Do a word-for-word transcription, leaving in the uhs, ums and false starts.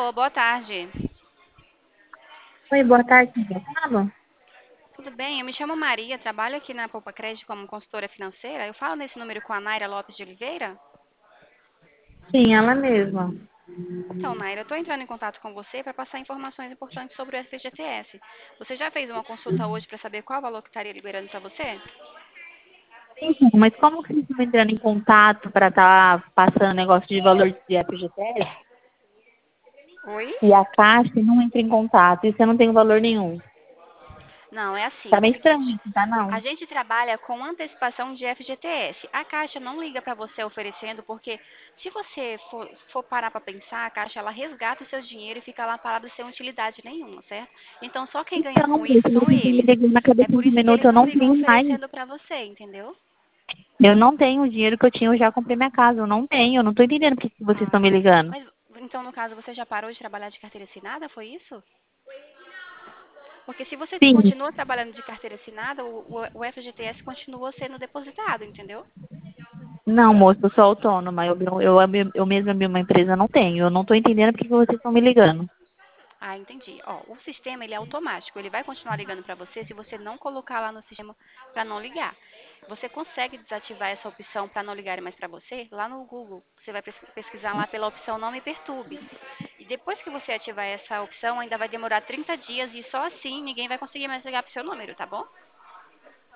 Alô, boa tarde. Oi, boa tarde, como você fala? Tudo bem? Eu me chamo Maria, trabalho aqui na Poupa Crédito como consultora financeira. Eu falo nesse número com a Naira Lopes de Oliveira. Sim, ela mesma. Então, Naira, eu estou entrando em contato com você para passar informações importantes sobre o F G T S. Você já fez uma consulta hoje para saber qual valor que estaria liberando para você? Então, mas como que vocês estão entrando em contato para estar passando negócio de valor de F G T S Oi? e a Caixa não entra em contato e você não tem valor nenhum? Não, é Tá assim, é o bem seguinte. estranho isso, tá A não? gente trabalha com antecipação de F G T S. A Caixa não liga para você oferecendo, porque se você for, for parar para pensar, a Caixa ela resgata o seu dinheiro e fica lá parado sem utilidade nenhuma, certo? Então só quem ganha Então, com mas isso se são vocês estão me eles. ligando a cada É por quinze isso que minutos, eles eu não não ligam tenho mais. oferecendo para você, entendeu? Eu não tenho o dinheiro que eu tinha, eu já comprei minha casa. Eu não tenho, eu não tô entendendo por que que vocês estão me Ah, ligando. mas então no caso você já parou de trabalhar de carteira assinada, foi isso? Porque se você Sim. continua trabalhando de carteira assinada, o, o, o F G T S continua sendo depositado, entendeu? Não, moço, eu sou autônoma. Eu, eu, eu, eu mesma abri uma empresa, não tenho. Eu não tô entendendo por que que vocês estão me ligando. Ah, entendi. Ó, o sistema ele é automático, ele vai continuar ligando para você se você não colocar lá no sistema para não ligar. Você consegue desativar essa opção para não ligarem mais para você? Lá no Google, você vai pes- pesquisar lá pela opção Não Me Perturbe. E depois que você ativar essa opção, ainda vai demorar trinta dias e só assim ninguém vai conseguir mais ligar para o seu número, tá bom?